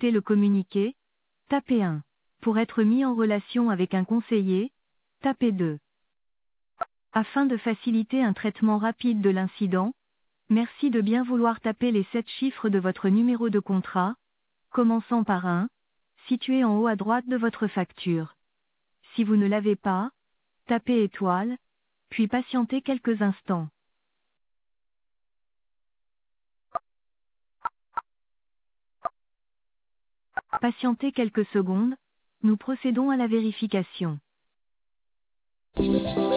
souhaitez le communiquer, tapez 1. Pour être mis en relation avec un conseiller, tapez 2. Afin de faciliter un traitement rapide de l'incident, merci de bien vouloir taper les 7 chiffres de votre numéro de contrat, commençant par 1, situé en haut à droite de votre facture. Si vous ne l'avez pas, tapez étoile, puis patientez quelques instants. Patientez quelques secondes, nous procédons à la vérification.